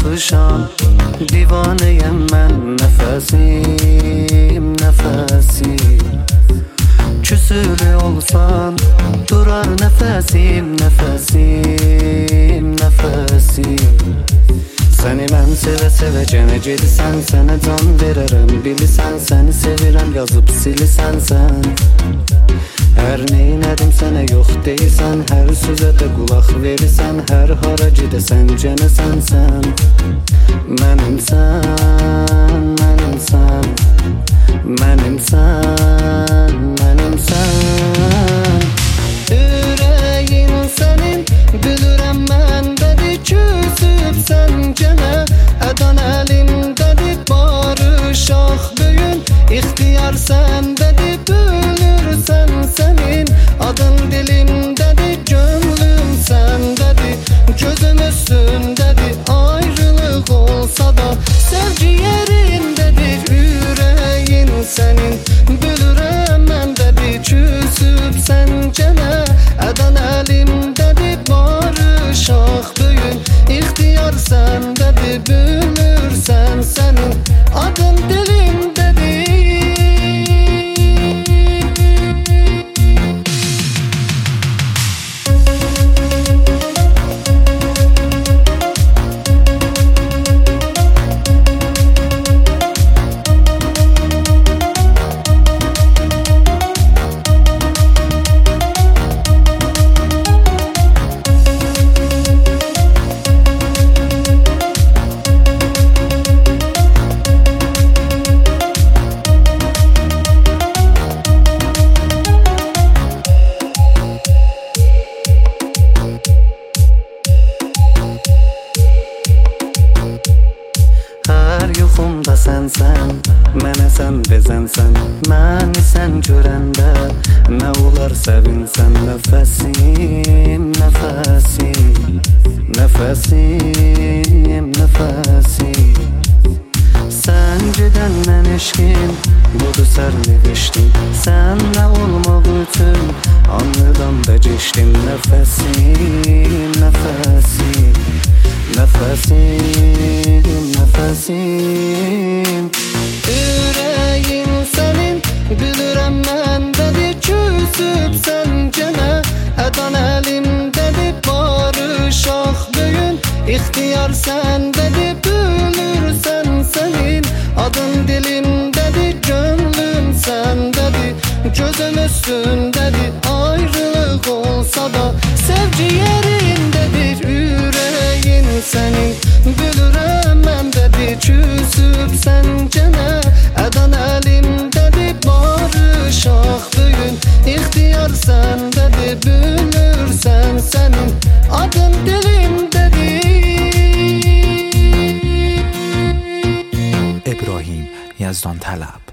baxışan divaneyəm mən, nəfəsim, nəfəsim. Küsülü olsan durar nəfəsim, nəfəsim, nəfəsim. Səni mən sevə-sevə gənə gedirsən, sənə can verərəm, bilirsən səni sevirəm, yazıb silirsən sən. Hər neynədim sənə yox deyirsən, hər sözə də qulaq verirsən, hər hara gedəsən gənə sənsən. Mənimsən, mənimsən, mənimsən, mənimsən. Ürəyin sənin, bilirəm məndədir, küsüb sən gənə. Ədan əlimdədir, barışaq böyün, ixtiyar səndədir, bilirsən sənin. Adın dilimdədir, gönlüm səndədir, gözüm üstündədir, ayrılıq olsa da sevgi yerindədir. Ürəyin sənin, bilirəm məndədir, küsüb sən gənə. Ədan əlimdədir, barışaq böyün, ixtiyar səndədir, bilirsən sənin. Adın dilimdədir. Hər yuxumda sənsən, mənə sən bezənsən, məni sən görəndə nə olar sevinsən. Nəfəsim, nəfəsim, nəfəsim, nəfəsim. Sən gedəndən eşqim, budur sərnişdim, sən nə olmaq üçün anlıdan da geçdim. Nəfəsim, nəfəsim, nəfəsim, nəfəsim. Ürəyin sənin, bilirəm məndədir, küsüb sən gənə. Ədan əlimdədir, barışaq böyün, ixtiyar səndədir, bilirsən sənin. Adın dilimdədir, gönlüm səndədir, gözüm üstündədir, ayrılıq olsa da sevgi yerindədir. Ürəyin sənin, bilirəm məndədir, küsüb sən gənə. Ədan əlimdədir, barışaq böyün, ixtiyar səndədir, bilirsən sənin. Adın dilimdədir. ابراهیم یزدان طلب.